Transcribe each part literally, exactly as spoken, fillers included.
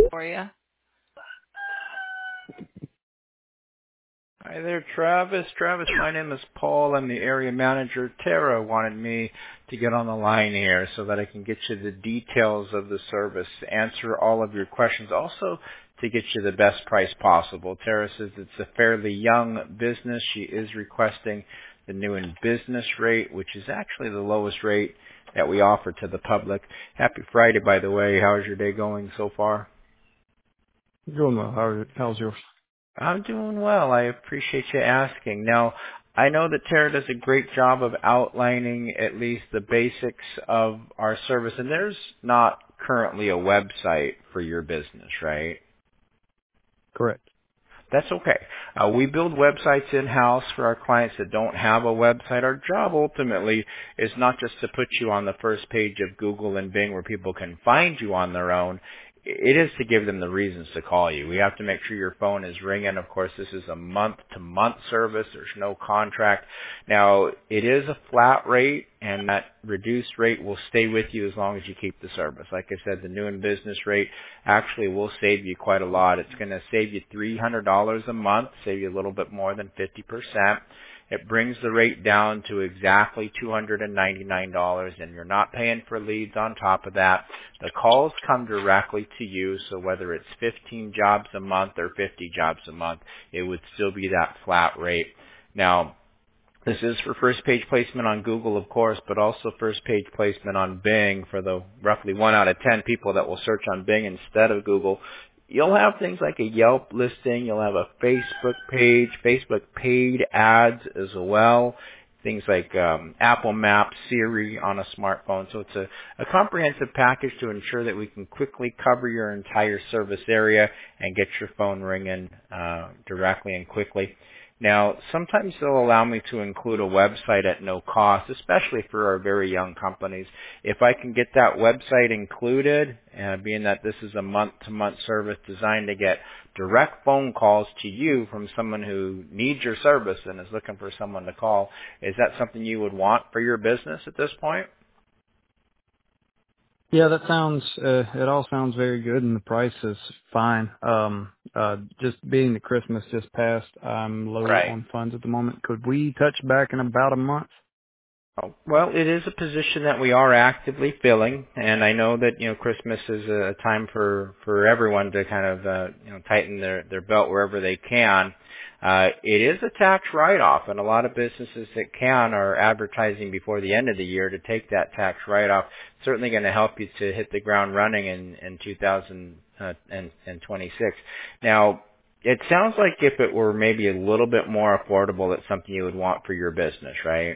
for you. Hi there, Travis. Travis, my name is Paul. I'm the area manager. Tara wanted me to get on the line here so that I can get you the details of the service, answer all of your questions, also to get you the best price possible. Tara says it's a fairly young business. She is requesting the new in business rate, which is actually the lowest rate that we offer to the public. Happy Friday, by the way. How's your day going so far? Doing well. How are, how's yours? I'm doing well. I appreciate you asking. Now, I know that Tara does a great job of outlining at least the basics of our service, and there's not currently a website for your business, right? Correct. That's okay. Uh, we build websites in-house for our clients that don't have a website. Our job ultimately is not just to put you on the first page of Google and Bing where people can find you on their own. It is to give them the reasons to call you. We have to make sure your phone is ringing. Of course, this is a month-to-month service. There's no contract. Now, it is a flat rate, and that reduced rate will stay with you as long as you keep the service. Like I said, the new in business rate actually will save you quite a lot. It's going to save you three hundred dollars a month, save you a little bit more than fifty percent. It brings the rate down to exactly two hundred ninety-nine dollars, and you're not paying for leads on top of that. The calls come directly to you, so whether it's fifteen jobs a month or fifty jobs a month, it would still be that flat rate. Now, this is for first page placement on Google, of course, but also first page placement on Bing for the roughly one out of ten people that will search on Bing instead of Google. You'll have things like a Yelp listing. You'll have a Facebook page, Facebook paid ads as well. Things like um, Apple Maps, Siri on a smartphone. So it's a, a comprehensive package to ensure that we can quickly cover your entire service area and get your phone ringing uh, directly and quickly. Now, sometimes they'll allow me to include a website at no cost, especially for our very young companies. If I can get that website included, uh, being that this is a month-to-month service designed to get direct phone calls to you from someone who needs your service and is looking for someone to call, is that something you would want for your business at this point? Yeah, that sounds, uh, it all sounds very good and the price is fine. Um, uh, just being that Christmas just passed, I'm low Right. on funds at the moment. Could we touch back in about a month? Oh, well, it is a position that we are actively filling, and I know that, you know, Christmas is a time for, for everyone to kind of, uh, you know, tighten their, their belt wherever they can. Uh, it is a tax write-off, and a lot of businesses that can are advertising before the end of the year to take that tax write-off. Certainly going to help you to hit the ground running in, in two thousand twenty-six. Now, it sounds like if it were maybe a little bit more affordable, it's something you would want for your business, right?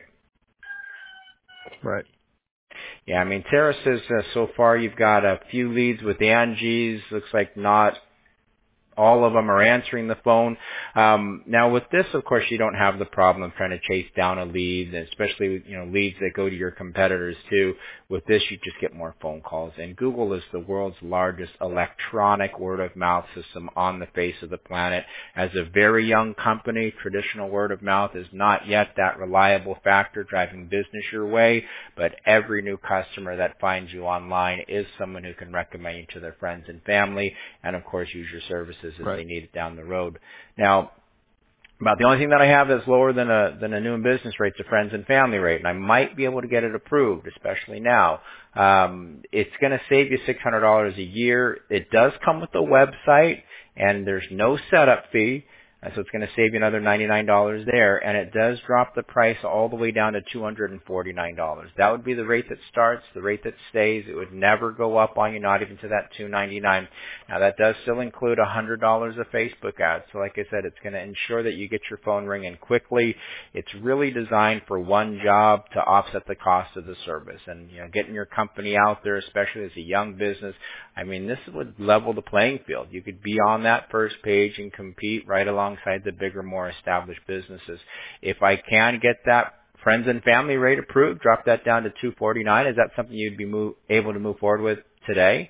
Right. Yeah, I mean, Tara says uh, so far you've got a few leads with Angie's. Looks like not all of them are answering the phone. Um, now with this, of course, you don't have the problem of trying to chase down a lead, especially, you know, leads that go to your competitors too. With this, you just get more phone calls. And Google is the world's largest electronic word of mouth system on the face of the planet. As a very young company, traditional word of mouth is not yet that reliable factor driving business your way, but every new customer that finds you online is someone who can recommend you to their friends and family, and of course use your services as Right. they need it down the road. Now, about the only thing that I have that's lower than a than a new and business rate is a friends and family rate, and I might be able to get it approved, especially now. Um, it's going to save you six hundred dollars a year. It does come with a website, and there's no setup fee. Uh, So it's going to save you another ninety-nine dollars there, and it does drop the price all the way down to two hundred forty-nine dollars. That would be the rate that starts, the rate that stays. It would never go up on you, not even to that two hundred ninety-nine dollars. Now that does still include one hundred dollars of Facebook ads. So like I said, it's going to ensure that you get your phone ringing quickly. It's really designed for one job to offset the cost of the service. And, you know, getting your company out there, especially as a young business, I mean, this would level the playing field. You could be on that first page and compete right alongside the bigger, more established businesses. If I can get that friends and family rate approved, drop that down to two hundred forty-nine dollars, is that something you'd be move, able to move forward with today?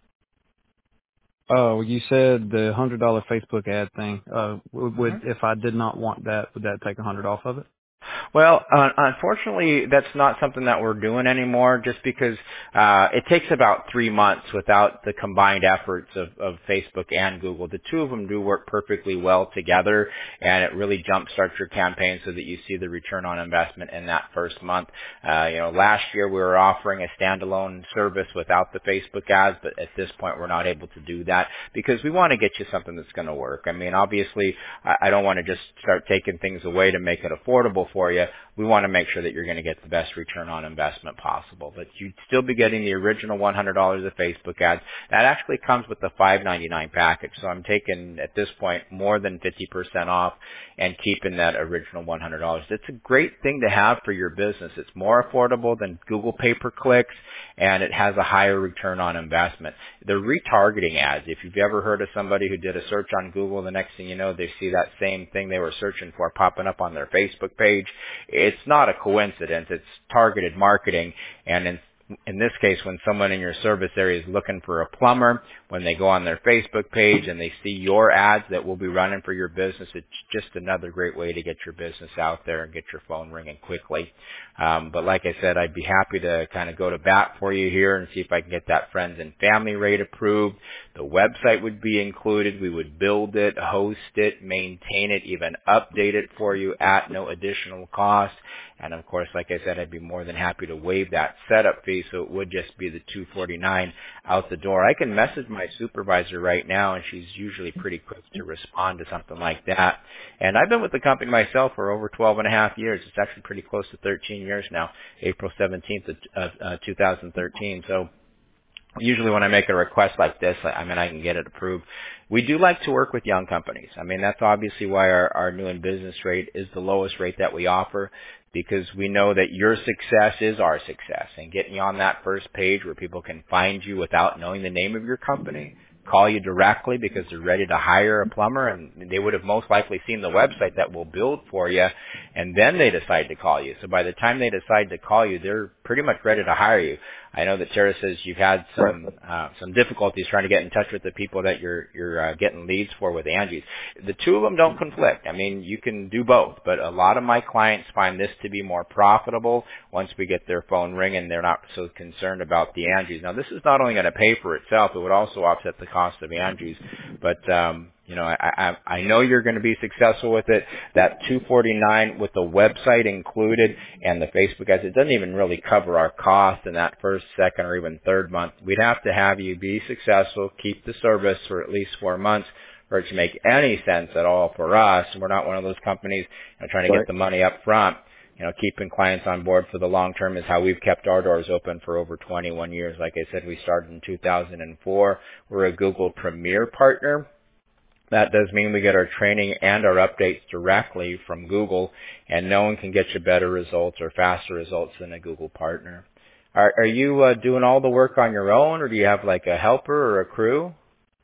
Oh, you said the hundred dollar Facebook ad thing. Uh, would, Mm-hmm. would if I did not want that, would that take a hundred off of it? Well, uh, unfortunately, that's not something that we're doing anymore just because uh, it takes about three months without the combined efforts of, of Facebook and Google. The two of them do work perfectly well together, and it really jumpstarts your campaign so that you see the return on investment in that first month. Uh, you know, last year we were offering a standalone service without the Facebook ads, but at this point we're not able to do that because we want to get you something that's going to work. I mean, obviously, I, I don't want to just start taking things away to make it affordable for you. We want to make sure that you're going to get the best return on investment possible. But you'd still be getting the original one hundred dollars of Facebook ads. That actually comes with the five ninety-nine package. So I'm taking, at this point, more than fifty percent off and keeping that original one hundred dollars. It's a great thing to have for your business. It's more affordable than Google pay-per-clicks, and it has a higher return on investment. The retargeting ads, if you've ever heard of somebody who did a search on Google, the next thing you know, they see that same thing they were searching for popping up on their Facebook page. It's not a coincidence. It's targeted marketing, and in in this case, when someone in your service area is looking for a plumber, when they go on their Facebook page and they see your ads that will be running for your business, it's just another great way to get your business out there and get your phone ringing quickly. Um, but like I said, I'd be happy to kind of go to bat for you here and see if I can get that friends and family rate approved. The website would be included. We would build it, host it, maintain it, even update it for you at no additional cost. And of course, like I said, I'd be more than happy to waive that setup fee, so it would just be the two forty-nine out the door. I can message my supervisor right now, and she's usually pretty quick to respond to something like that. And I've been with the company myself for over twelve and a half years. It's actually pretty close to thirteen years now, April seventeenth of uh, two thousand thirteen. So usually when I make a request like this, I mean, I can get it approved. We do like to work with young companies. I mean, that's obviously why our, our new in business rate is the lowest rate that we offer, because we know that your success is our success. And getting you on that first page where people can find you without knowing the name of your company, call you directly because they're ready to hire a plumber, and they would have most likely seen the website that we'll build for you, and then they decide to call you. So by the time they decide to call you, they're pretty much ready to hire you. I know that Tara says you've had some uh, some difficulties trying to get in touch with the people that you're you're uh, getting leads for with Angie's. The two of them don't conflict. I mean, you can do both, but a lot of my clients find this to be more profitable once we get their phone ringing. They're not so concerned about the Angie's. Now, this is not only going to pay for itself; it would also offset the cost of Angie's. But um, you know, I, I I know you're going to be successful with it. That two forty-nine with the website included and the Facebook ads, it doesn't even really cover our cost in that first, second, or even third month. We'd have to have you be successful, keep the service for at least four months for it to make any sense at all for us. We're not one of those companies, you know, trying to Right. get the money up front. You know, keeping clients on board for the long term is how we've kept our doors open for over twenty-one years. Like I said, we started in two thousand four. We're a Google Premier partner. That does mean we get our training and our updates directly from Google, and no one can get you better results or faster results than a Google partner. Are, are you uh, doing all the work on your own, or do you have like a helper or a crew?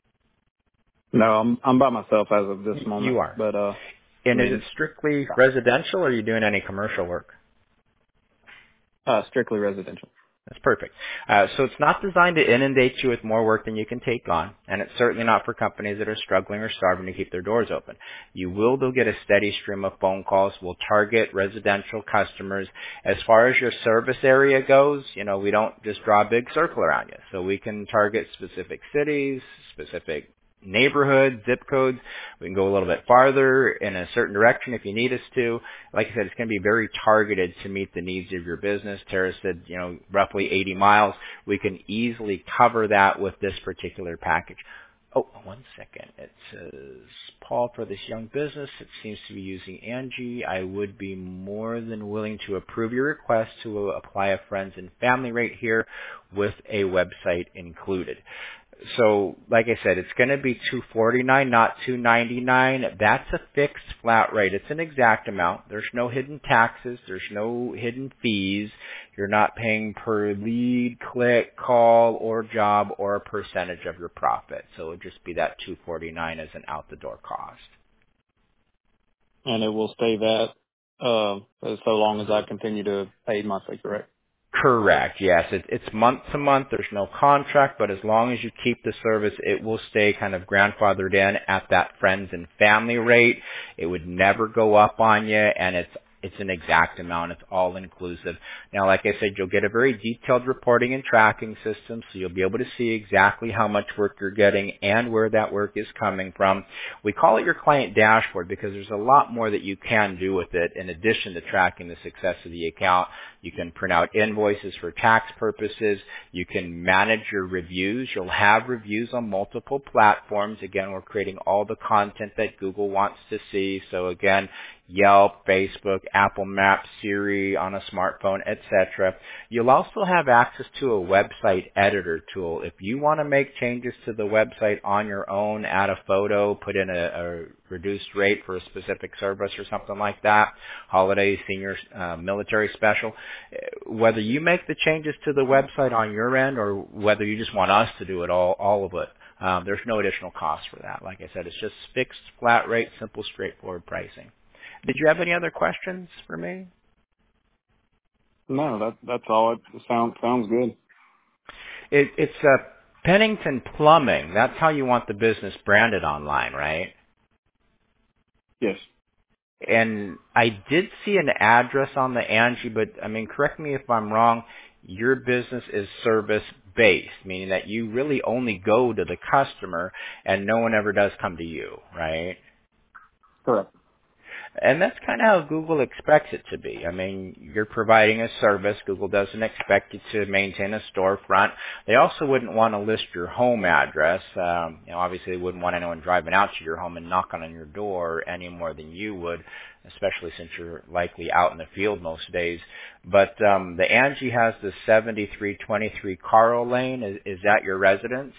No, I'm I'm by myself as of this moment. You are. But uh, And I is mean, it strictly residential, or are you doing any commercial work? uh, strictly residential. That's perfect. Uh, so it's not designed to inundate you with more work than you can take on, and it's certainly not for companies that are struggling or starving to keep their doors open. You will, though, get a steady stream of phone calls. We'll target residential customers. As far as your service area goes, you know, we don't just draw a big circle around you. So we can target specific cities, specific neighborhoods, zip codes. We can go a little bit farther in a certain direction if you need us to. Like I said, it's going to be very targeted to meet the needs of your business. Tara said, you know, roughly eighty miles. We can easily cover that with this particular package. Oh, one second. It says, Paul, for this young business, it seems to be using Angie. I would be more than willing to approve your request to apply a friends and family rate here with a website included. So, like I said, it's going to be two forty-nine, not two ninety-nine. That's a fixed flat rate. It's an exact amount. There's no hidden taxes. There's no hidden fees. You're not paying per lead, click, call, or job, or a percentage of your profit. So it would just be that two forty-nine as an out-the-door cost. And it will stay that uh, so long as I continue to pay monthly, correct? Correct. Yes, it, it's month to month. There's no contract, but as long as you keep the service, it will stay kind of grandfathered in at that friends and family rate. It would never go up on you, and it's It's an exact amount. It's all inclusive. Now, like I said, you'll get a very detailed reporting and tracking system, so you'll be able to see exactly how much work you're getting and where that work is coming from. We call it your client dashboard because there's a lot more that you can do with it in addition to tracking the success of the account. You can print out invoices for tax purposes. You can manage your reviews. You'll have reviews on multiple platforms. Again, we're creating all the content that Google wants to see. So again, Yelp, Facebook, Apple Maps, Siri on a smartphone, et cetera. You'll also have access to a website editor tool. If you want to make changes to the website on your own, add a photo, put in a, a reduced rate for a specific service or something like that, holiday, senior, uh, military special, whether you make the changes to the website on your end or whether you just want us to do it all, all of it, um, there's no additional cost for that. Like I said, it's just fixed, flat rate, simple, straightforward pricing. Did you have any other questions for me? No, that that's all. It sounds sounds good. It, it's uh, Pennington Plumbing. That's how you want the business branded online, right? Yes. And I did see an address on the Angie, but I mean, correct me if I'm wrong. Your business is service based, meaning that you really only go to the customer and no one ever does come to you, right? Correct. And that's kind of how Google expects it to be. I mean, you're providing a service. Google doesn't expect you to maintain a storefront. They also wouldn't want to list your home address. Um, you know, obviously, they wouldn't want anyone driving out to your home and knocking on your door any more than you would, especially since you're likely out in the field most days. But um, the Angie has the seventy-three twenty-three Carl Lane. Is, is that your residence?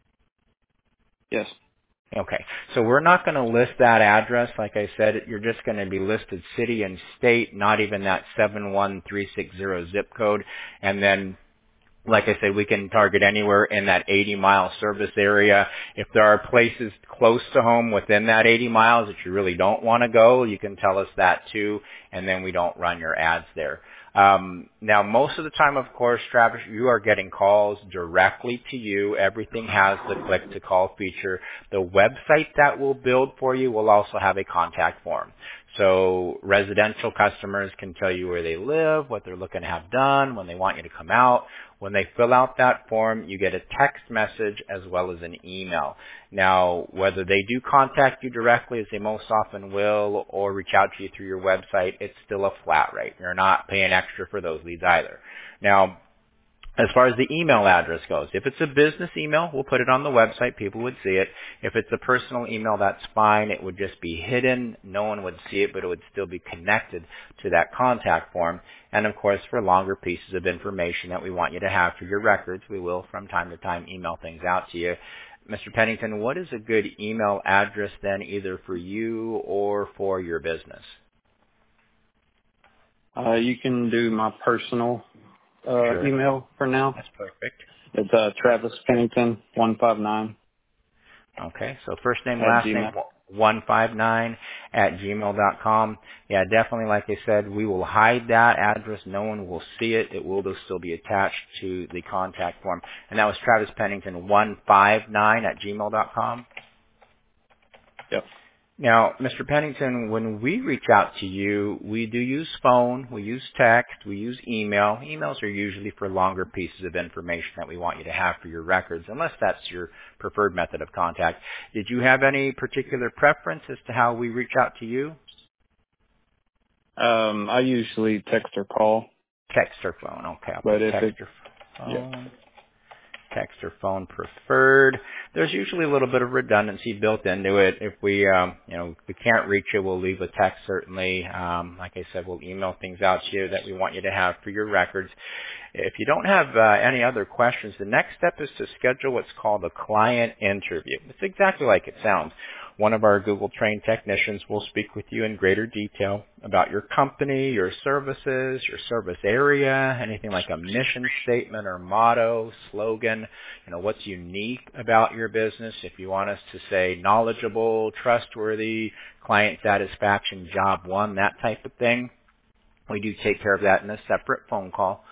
Yes. Okay, so we're not going to list that address. Like I said, you're just going to be listed city and state, not even that seven one three six zero zip code. And then, like I said, we can target anywhere in that eighty mile service area. If there are places close to home within that eighty miles that you really don't want to go, you can tell us that too, and then we don't run your ads there. Um, now, most of the time, of course, Travis, you are getting calls directly to you. Everything has the click-to-call feature. The website that we'll build for you will also have a contact form. So residential customers can tell you where they live, what they're looking to have done, when they want you to come out. When they fill out that form, you get a text message as well as an email. Now, whether they do contact you directly, as they most often will, or reach out to you through your website, it's still a flat rate. You're not paying extra for those leads either. Now, as far as the email address goes, if it's a business email, we'll put it on the website. People would see it. If it's a personal email, that's fine. It would just be hidden. No one would see it, but it would still be connected to that contact form. And, of course, for longer pieces of information that we want you to have for your records, we will from time to time email things out to you. Mister Pennington, what is a good email address then, either for you or for your business? Uh, you can do my personal uh, Sure. email for now. That's perfect. It's uh, Travis Pennington one five nine. Okay, so first name, At last Gmail. name, one five nine at gmail dot com. Yeah, definitely, like I said, we will hide that address. No one will see it. It will still be attached to the contact form. And that was Travis Pennington one five nine at gmail dot com. Yep. Now, Mister Pennington, when we reach out to you, we do use phone, we use text, we use email. Emails are usually for longer pieces of information that we want you to have for your records, unless that's your preferred method of contact. Did you have any particular preference as to how we reach out to you? Um, I usually text or call. Text or phone. Okay, I'll But put if text it, or yeah. phone. Text or phone preferred. There's usually a little bit of redundancy built into it. If we, um, you know, if we can't reach you, we'll leave a text certainly. Um, like I said, we'll email things out to you that we want you to have for your records. If you don't have uh, any other questions, the next step is to schedule what's called a client interview. It's exactly like it sounds. One of our Google-trained technicians will speak with you in greater detail about your company, your services, your service area, anything like a mission statement or motto, slogan, you know, what's unique about your business. If you want us to say knowledgeable, trustworthy, client satisfaction, job one, that type of thing, we do take care of that in a separate phone call.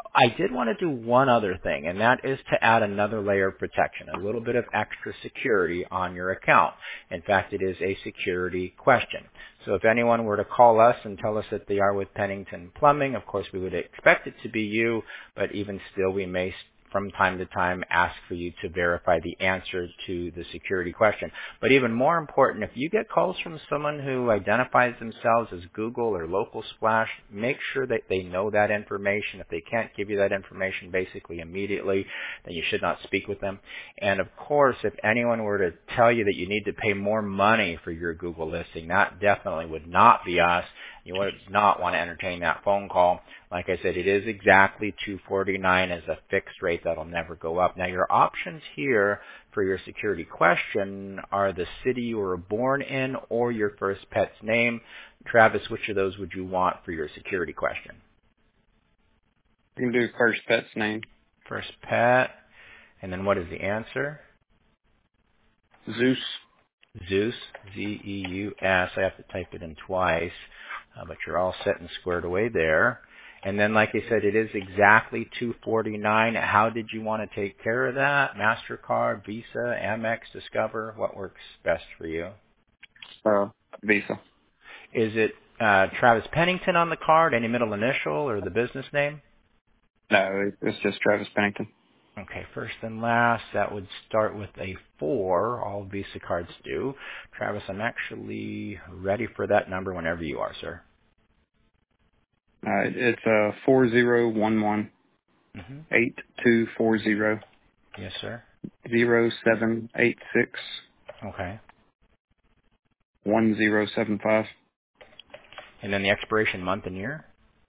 I did want to do one other thing, and that is to add another layer of protection, a little bit of extra security on your account. In fact, it is a security question. So if anyone were to call us and tell us that they are with Pennington Plumbing, of course we would expect it to be you, but even still we may from time to time ask for you to verify the answer to the security question. But even more important, if you get calls from someone who identifies themselves as Google or Local Splash, make sure that they know that information. If they can't give you that information basically immediately, then you should not speak with them. And of course, if anyone were to tell you that you need to pay more money for your Google listing, that definitely would not be us. You would not want to entertain that phone call. Like I said, it is exactly two forty-nine as a fixed rate that'll never go up. Now, your options here for your security question are the city you were born in or your first pet's name. Travis, which of those would you want for your security question? You can do first pet's name. First pet. And then what is the answer? Zeus. Zeus, Z E U S. I have to type it in twice, uh, but you're all set and squared away there. And then, like I said, it is exactly two forty-nine. How did you want to take care of that? MasterCard, Visa, Amex, Discover? What works best for you? Uh, Visa. Is it uh, Travis Pennington on the card, any middle initial, or the business name? No, it's just Travis Pennington. Okay, first and last, that would start with a four. All Visa cards do. Travis, I'm actually ready for that number whenever you are, sir. Uh, it's uh, four zero one one Mm-hmm. eight two four zero Yes, sir. zero seven eight six Okay. one zero seven five And then the expiration month and year?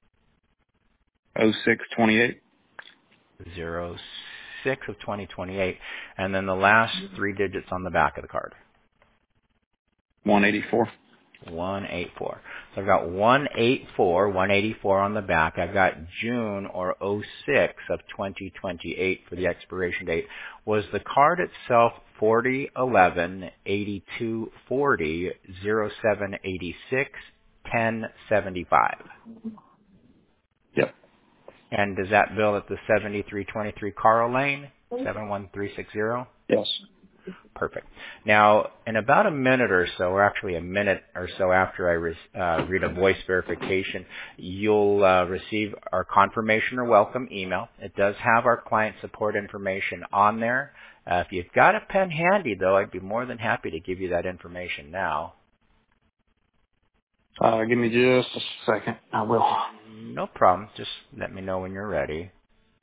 oh six twenty eight. Zero six of twenty twenty-eight. And then the last three digits on the back of the card. one eighty-four. one eighty-four. So I've got one eighty-four, one eighty-four on the back. I've got June or oh six of twenty twenty-eight for the expiration date. Was the card itself forty eleven eighty-two forty zero seven eighty-six ten seventy-five? Yep. And does that bill at the seventy-three twenty-three Carl Lane, seven one three six zero? Yes. Perfect. Now, in about a minute or so, or actually a minute or so after I re- uh, read a voice verification, you'll uh, receive our confirmation or welcome email. It does have our client support information on there. Uh, if you've got a pen handy, though, I'd be more than happy to give you that information now. Uh, give me just a second. I will. No problem. Just let me know when you're ready.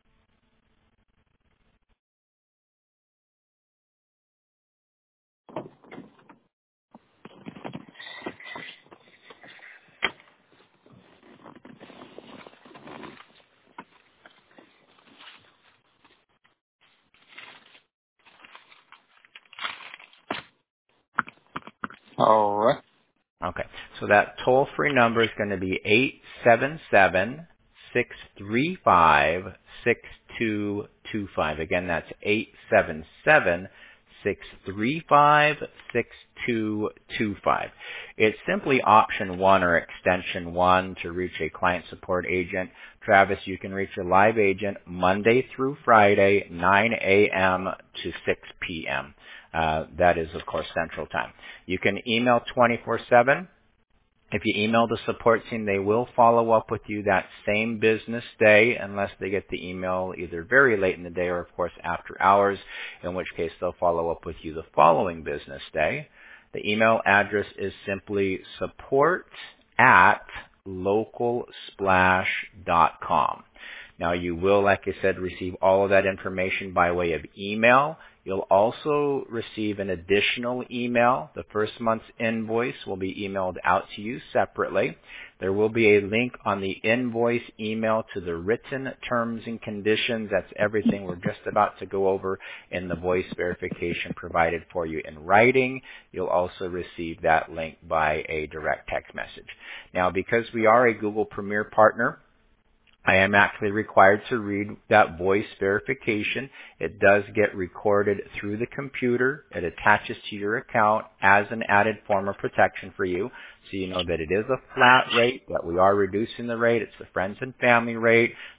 All right. Okay, so that toll-free number is going to be eight seven seven, six three five, six two two five. Again, that's eight seven seven, six three five, six two two five. It's simply option one or extension one to reach a client support agent. Travis, you can reach a live agent Monday through Friday, nine a.m. to six p.m. Uh, that is, of course, Central Time. You can email twenty-four seven. If you email the support team, they will follow up with you that same business day unless they get the email either very late in the day or, of course, after hours, in which case they'll follow up with you the following business day. The email address is simply support at local splash dot com. Now, you will, like I said, receive all of that information by way of email. You'll also receive an additional email. The first month's invoice will be emailed out to you separately. There will be a link on the invoice email to the written terms and conditions. That's everything we're just about to go over in the voice verification provided for you in writing. You'll also receive that link by a direct text message. Now, because we are a Google Premier partner, I am actually required to read that voice verification. It does get recorded through the computer. It attaches to your account as an added form of protection for you. So you know that it is a flat rate, that we are reducing the rate. It's the friends and family rate.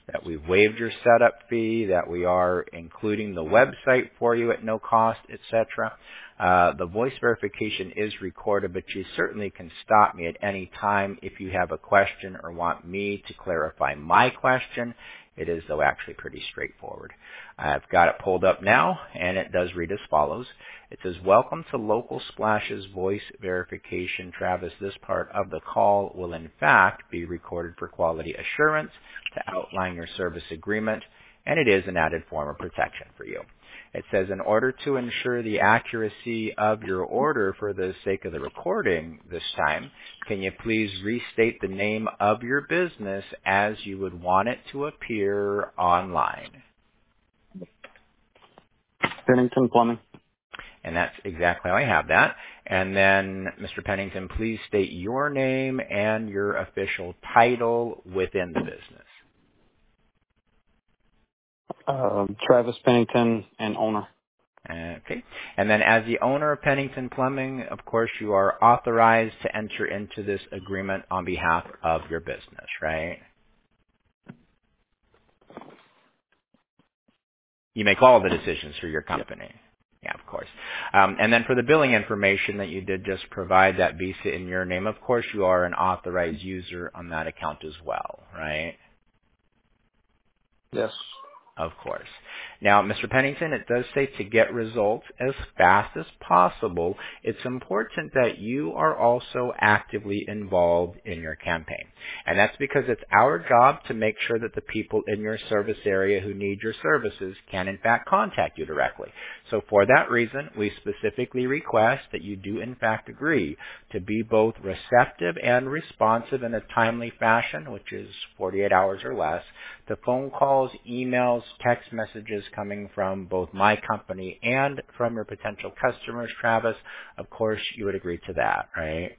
that we've waived your setup fee, that we are including the website for you at no cost, et cetera. Uh, the voice verification is recorded, but you certainly can stop me at any time if you have a question or want me to clarify my question. It is, though, actually pretty straightforward. I've got it pulled up now, and it does read as follows. It says, welcome to Local Splash's voice verification. Travis, this part of the call will in fact be recorded for quality assurance to outline your service agreement, and it is an added form of protection for you. It says, in order to ensure the accuracy of your order for the sake of the recording this time, can you please restate the name of your business as you would want it to appear online? Pennington Plumbing. And that's exactly how I have that. And then, Mister Pennington, please state your name and your official title within the business. Uh, Travis Pennington and owner. Okay. And then as the owner of Pennington Plumbing, of course, you are authorized to enter into this agreement on behalf of your business, right? You make all the decisions for your company. Yep. Yeah, of course. Um, and then for the billing information that you did just provide, that Visa in your name, of course, you are an authorized user on that account as well, right? Yes. Of course. Now, Mister Pennington, it does say to get results as fast as possible, it's important that you are also actively involved in your campaign. And that's because it's our job to make sure that the people in your service area who need your services can in fact contact you directly. So for that reason, we specifically request that you do in fact agree to be both receptive and responsive in a timely fashion, which is forty-eight hours or less, to phone calls, emails, text messages coming from both my company and from your potential customers, Travis. Of course, you would agree to that, right?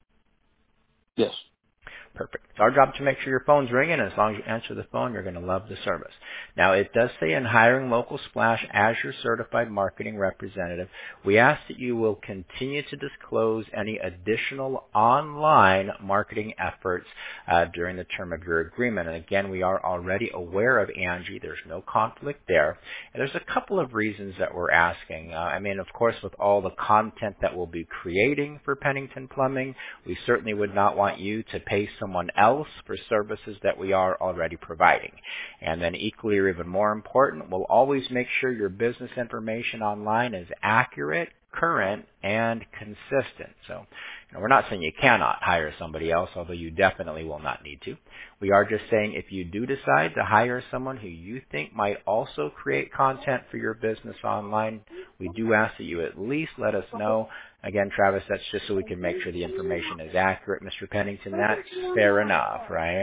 Yes. Perfect. It's our job to make sure your phone's ringing, and as long as you answer the phone, you're going to love the service. Now, it does say in hiring Local Splash as your certified marketing representative, we ask that you will continue to disclose any additional online marketing efforts uh, during the term of your agreement. And again, we are already aware of Angie. There's no conflict there. And there's a couple of reasons that we're asking. Uh, I mean, of course, with all the content that we'll be creating for Pennington Plumbing, we certainly would not want you to pay someone else for services that we are already providing. And then equally or even more important, we'll always make sure your business information online is accurate, current, and consistent. So, you know, we're not saying you cannot hire somebody else, although you definitely will not need to. We are just saying if you do decide to hire someone who you think might also create content for your business online, we do ask that you at least let us know. Again, Travis, that's just so we can make sure the information is accurate. Mister Pennington, that's fair enough, right?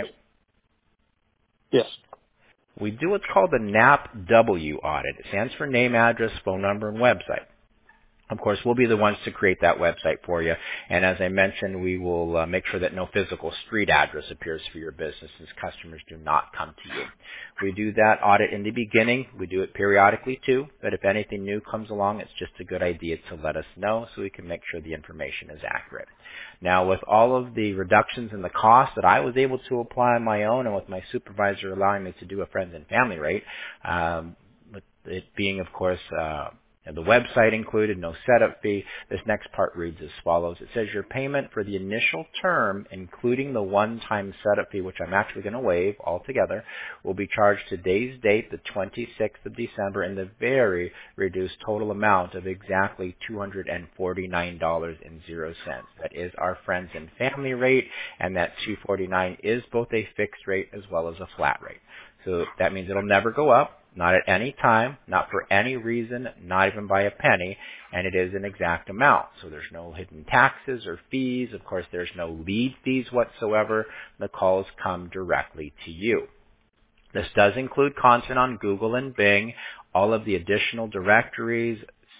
Yes. We do what's called the N A P W audit. It stands for name, address, phone number, and website. Of course, we'll be the ones to create that website for you. And as I mentioned, we will uh, make sure that no physical street address appears for your business as customers do not come to you. We do that audit in the beginning. We do it periodically too. But if anything new comes along, it's just a good idea to let us know so we can make sure the information is accurate. Now, with all of the reductions in the cost that I was able to apply on my own and with my supervisor allowing me to do a friends and family rate, um, with it being, of course, uh, and the website included, no setup fee. This next part reads as follows. It says your payment for the initial term, including the one-time setup fee, which I'm actually going to waive altogether, will be charged today's date, the twenty-sixth of December, in the very reduced total amount of exactly two hundred forty-nine dollars and zero cents. That is our friends and family rate, and that two hundred forty-nine dollars is both a fixed rate as well as a flat rate. So that means it'll never go up. Not at any time, not for any reason, not even by a penny, and it is an exact amount. So there's no hidden taxes or fees. Of course, there's no lead fees whatsoever. The calls come directly to you. This does include content on Google and Bing, all of the additional directories,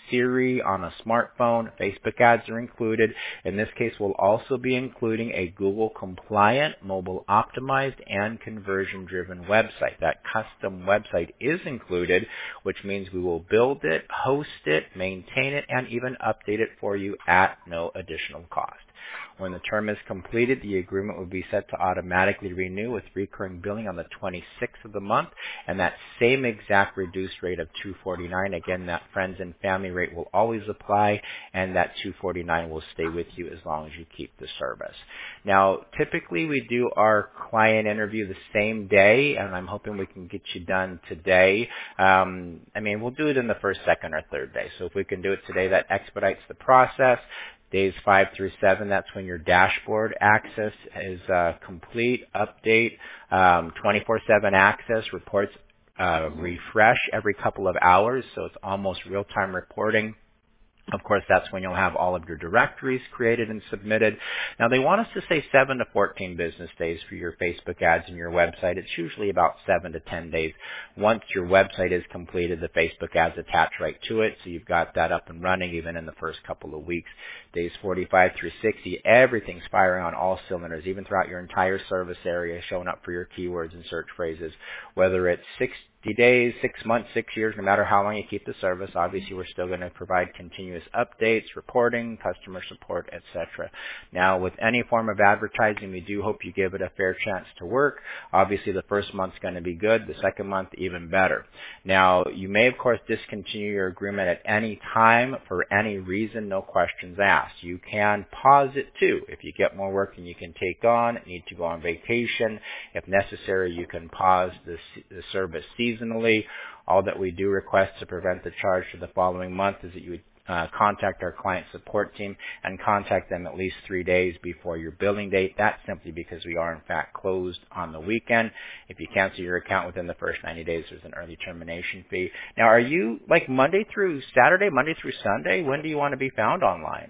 Siri on a smartphone. Facebook ads are included. In this case, we'll also be including a Google compliant, mobile optimized, and conversion driven website. That custom website is included, which means we will build it, host it, maintain it, and even update it for you at no additional cost. When the term is completed, the agreement will be set to automatically renew with recurring billing on the twenty-sixth of the month, and that same exact reduced rate of two forty-nine. Again, that friends and family rate will always apply, and that two forty-nine will stay with you as long as you keep the service. Now, typically we do our client interview the same day, and I'm hoping we can get you done today. Um, I mean, we'll do it in the first, second, or third day. So if we can do it today, that expedites the process. Days five through seven, that's when your dashboard access is uh, complete, update, um, twenty-four seven access, reports uh, refresh every couple of hours, so it's almost real-time reporting. Of course, that's when you'll have all of your directories created and submitted. Now, they want us to say seven to fourteen business days for your Facebook ads and your website. It's usually about seven to ten days. Once your website is completed, the Facebook ads attach right to it, so you've got that up and running even in the first couple of weeks. Days forty-five through sixty, everything's firing on all cylinders, even throughout your entire service area, showing up for your keywords and search phrases. Whether it's sixty days, six months, six years, no matter how long you keep the service, obviously we're still going to provide continuous updates, reporting, customer support, et cetera. Now, with any form of advertising, we do hope you give it a fair chance to work. Obviously, the first month's going to be good. The second month, even better. Now, you may, of course, discontinue your agreement at any time for any reason, no questions asked. You can pause it, too. If you get more work than you can take on, need to go on vacation, if necessary, you can pause the, the service seasonally. All that we do request to prevent the charge for the following month is that you would Uh, contact our client support team and contact them at least three days before your billing date. That's simply because we are in fact closed on the weekend. If you cancel your account within the first ninety days, there's an early termination fee. Now, are you like Monday through Saturday, Monday through Sunday? When do you want to be found online?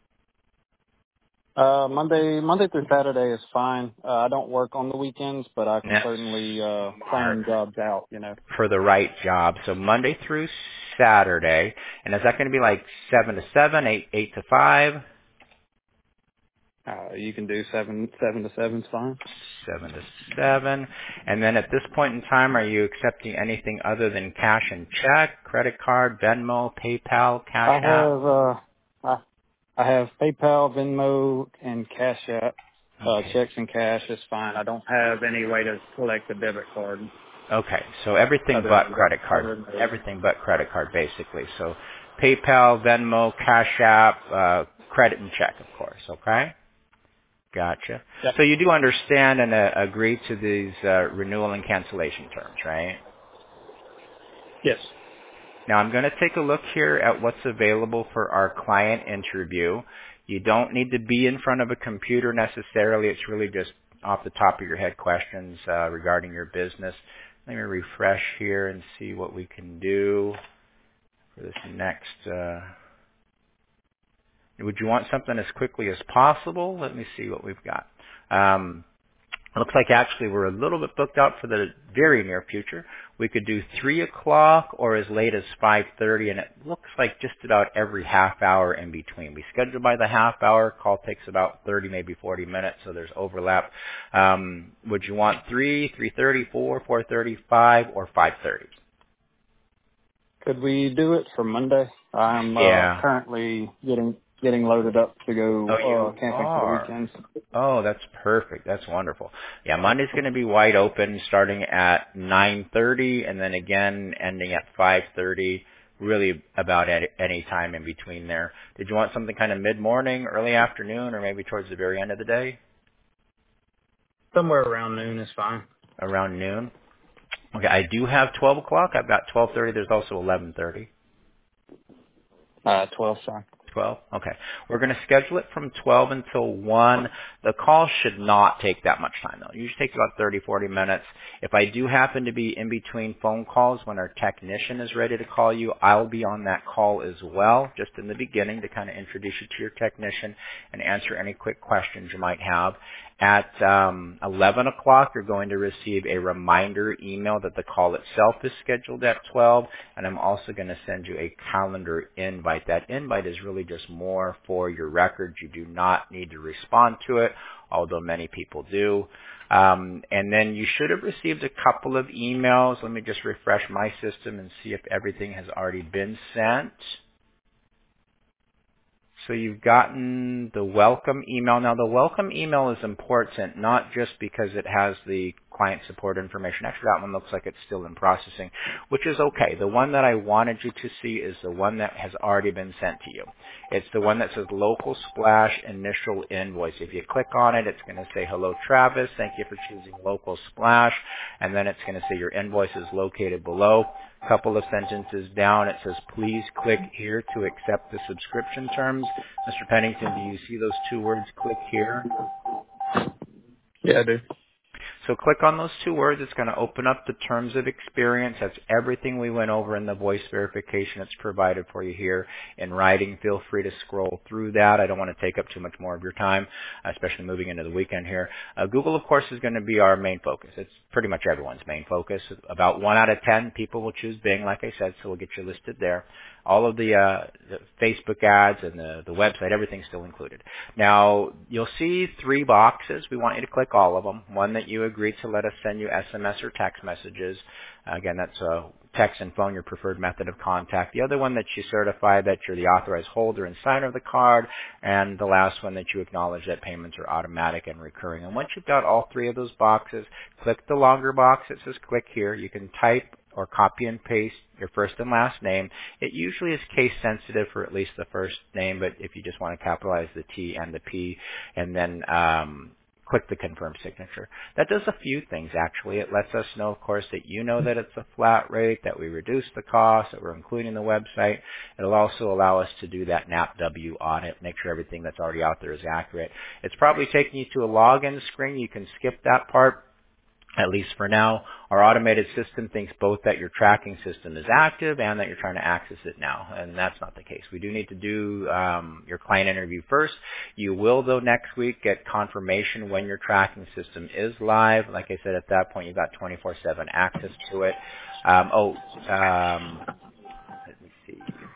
Uh, Monday, Monday through Saturday is fine. Uh, I don't work on the weekends, but I can Yes. certainly uh, plan jobs out. You know, For the right job. So Monday through Saturday, and is that going to be like seven to seven, eight eight to five? uh, you can do seven, seven to seven's fine. Seven to seven. And then at this point in time, are you accepting anything other than cash and check, credit card, Venmo, PayPal, I Cash App? have uh, I, I have PayPal, Venmo, and Cash App. Uh, Okay. checks and cash is fine. I don't have any way to collect a debit card. Okay. So everything Other but than credit card. other than those. Everything but credit card, basically. So PayPal, Venmo, Cash App, uh, credit and check, of course. Okay. Gotcha. Yep. So you do understand and uh, agree to these uh, renewal and cancellation terms, right? Yes. Now I'm going to take a look here at what's available for our client interview. You don't need to be in front of a computer necessarily. It's really just off the top of your head questions uh, regarding your business. Let me refresh here and see what we can do for this next. Uh, would you want something as quickly as possible? Let me see what we've got. Um, It looks like actually we're a little bit booked out for the very near future. We could do three o'clock or as late as five thirty, and it looks like just about every half hour in between. We schedule by the half hour. Call takes about thirty, maybe forty minutes, so there's overlap. Um, would you want three, three thirty, four, four thirty, five, or five thirty? Could we do it for Monday? I'm uh, Yeah. currently getting getting loaded up to go Oh, you uh, camping for the are. weekends. Oh, that's perfect. That's wonderful. Yeah, Monday's going to be wide open starting at nine thirty and then again ending at five thirty, really about at any time in between there. Did you want something kind of mid-morning, early afternoon, or maybe towards the very end of the day? Somewhere around noon is fine. Around noon? Okay, I do have twelve o'clock. I've got twelve thirty. There's also eleven thirty. Uh, twelve, fine. twelve? Okay. We're going to schedule it from twelve until one. The call should not take that much time, though. It usually takes about thirty, forty minutes. If I do happen to be in between phone calls when our technician is ready to call you, I'll be on that call as well, just in the beginning to kind of introduce you to your technician and answer any quick questions you might have. At um, eleven o'clock, you're going to receive a reminder email that the call itself is scheduled at twelve, and I'm also going to send you a calendar invite. That invite is really just more for your records. You do not need to respond to it, although many people do. Um, and then you should have received a couple of emails. Let me just refresh my system and see if everything has already been sent. So you've gotten the welcome email. Now the welcome email is important, not just because it has the client support information. Actually, that one looks like it's still in processing, which is okay. The one that I wanted you to see is the one that has already been sent to you. It's the one that says Local Splash Initial Invoice. If you click on it, it's going to say, hello, Travis. Thank you for choosing Local Splash. And then it's going to say your invoice is located below. A couple of sentences down, it says, please click here to accept the subscription terms. Mister Pennington, do you see those two words, click here? Yeah, I do. So click on those two words. It's going to open up the terms of experience. That's everything we went over in the voice verification that's provided for you here in writing. Feel free to scroll through that. I don't want to take up too much more of your time, especially moving into the weekend here. Uh, Google, of course, is going to be our main focus. It's pretty much everyone's main focus. About one out of ten people will choose Bing, like I said, so we'll get you listed there. All of the, uh, the Facebook ads and the, the website, everything's still included. Now, you'll see three boxes. We want you to click all of them. One that you agree to let us send you S M S or text messages. Uh, again, that's uh, text and phone, your preferred method of contact. The other one that you certify that you're the authorized holder and signer of the card. And the last one that you acknowledge that payments are automatic and recurring. And once you've got all three of those boxes, click the longer box that says click here. You can type or copy and paste your first and last name. It usually is case sensitive for at least the first name, but if you just want to capitalize the T and the P, and then um, click the confirm signature. That does a few things actually. It lets us know, of course, that you know that it's a flat rate, that we reduced the cost, that we're including the website. It'll also allow us to do that N A P W audit, make sure everything that's already out there is accurate. It's probably taking you to a login screen. You can skip that part. At least for now, our automated system thinks both that your tracking system is active and that you're trying to access it now, and that's not the case. We do need to do um, your client interview first. You will, though, next week get confirmation when your tracking system is live. Like I said, at that point, you've got twenty-four seven access to it. Um, oh, um, let me see.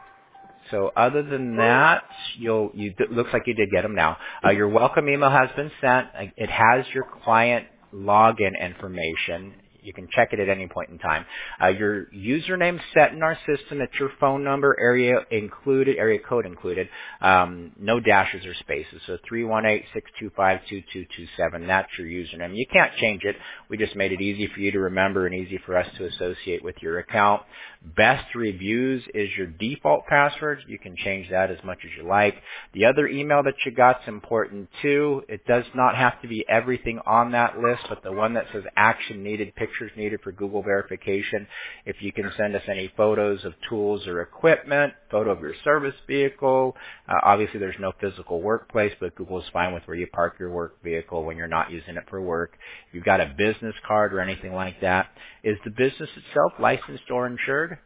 So other than that, you'll, you, it looks like you did get them now. Uh, your welcome email has been sent. It has your client login information. You can check it at any point in time. Uh, your username set in our system. It's your phone number, area included, area code included. Um, no dashes or spaces. So three one eight, six two five, two two two seven. That's your username. You can't change it. We just made it easy for you to remember and easy for us to associate with your account. Best reviews is your default password. You can change that as much as you like. The other email that you got is important too. It does not have to be everything on that list, but the one that says action needed, pictures needed for Google verification. If you can send us any photos of tools or equipment, photo of your service vehicle. Uh, obviously there's no physical workplace, but Google is fine with where you park your work vehicle when you're not using it for work. If you've got a business card or anything like that. Is the business itself licensed or insured?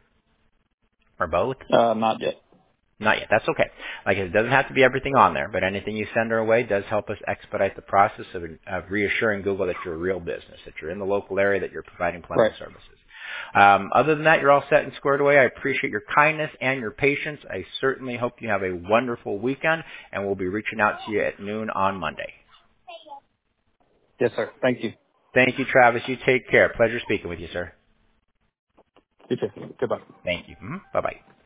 Or both? Uh, not yet. Not yet. That's okay. Like it doesn't have to be everything on there, but anything you send our way does help us expedite the process of, of reassuring Google that you're a real business, that you're in the local area, that you're providing plenty Right. of services. Um, other than that, you're all set and squared away. I appreciate your kindness and your patience. I certainly hope you have a wonderful weekend, and we'll be reaching out to you at noon on Monday. Yes, sir. Thank you. Thank you, Travis. You take care. Pleasure speaking with you, sir. You too. Goodbye. Thank you. Mm-hmm. Bye-bye.